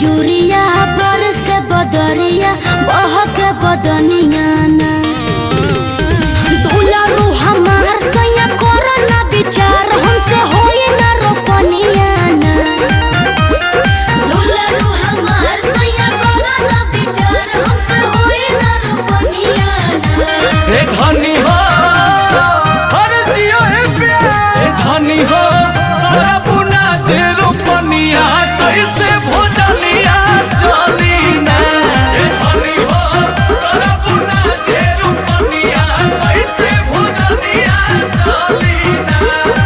बिजुरिया बरस बदरिया बहक बदनिया ना दुलारू हमार सैया कोरोना विचार हमसे होई ना रोपनिया ना दुलारू हमार सैया कोरोना विचार हमसे होई ना रोपनिया ना ए धनी हो हर जियो ए प्यार ए धनी हो तोरा बुना जे रोपनिया कैसे भोजनिया चली ना ए धनी हो तोरा बुना जे रोपनिया कैसे भोजनिया चली ना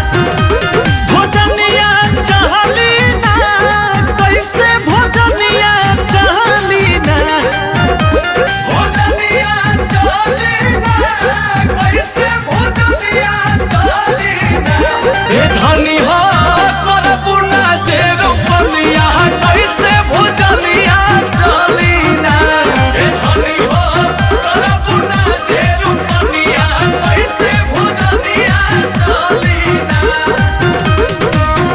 भोजनिया चली ना कैसे भोजनिया चली ना भोजनिया चली ना कैसे भोजनिया चली ना ए धनी हो करबू ना जे रोपनिया कैसे भोजनिया चली ना ए धनी हो करबू ना जे रोपनिया कैसे भोजनिया चली ना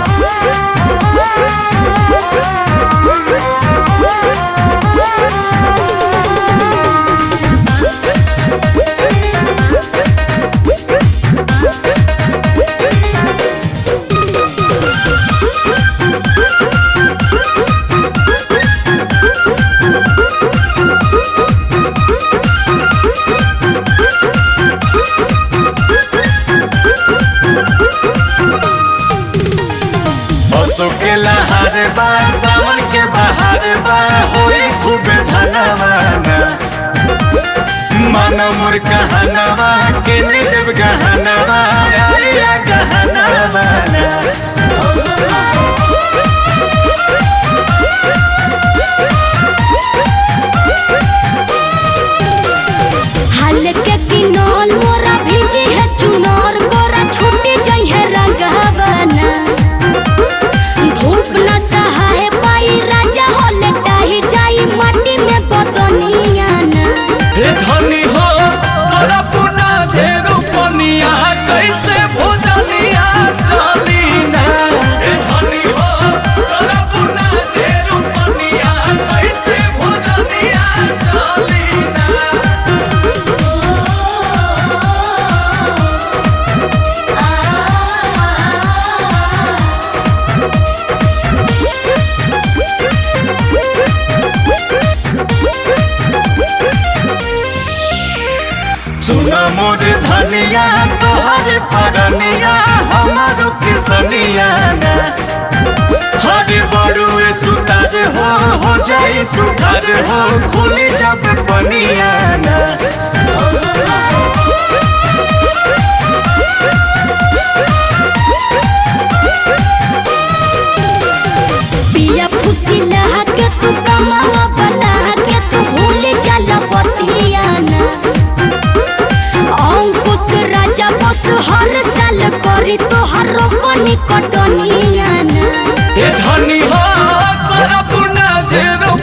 बसो के लहार बा सावन के बहार बा होई खूब धनवाना मन मोर कहनवा के निदेव गहनवा आया गहनवा हाल के किनल मोरा भेजी है चुनर कोरा छूटी जाई है रंगवना धूप न सहाय पाई राजा हो लेटाही जाई माटी में बदनिया ना हे धनी हो तोरा पुना जे रोपनिया कैसे भोजनिया चली ना हे धनी हो तोरा पुना जे रोपनिया कैसे भोजनिया चली ना सुना मोर धनिया तोहर परनिया हमारो किसनिया ना हरे बड़ुए सुतार हो जाई सुधार हो खुली जब पनिया ना पिया खुशी लहा के तू कमावा बना के तू भूल जाला बतिया ना अंकुश राजा बस हर साल करी तोहर रोपनी कटनिया ना ए धनी हो करबू ना जे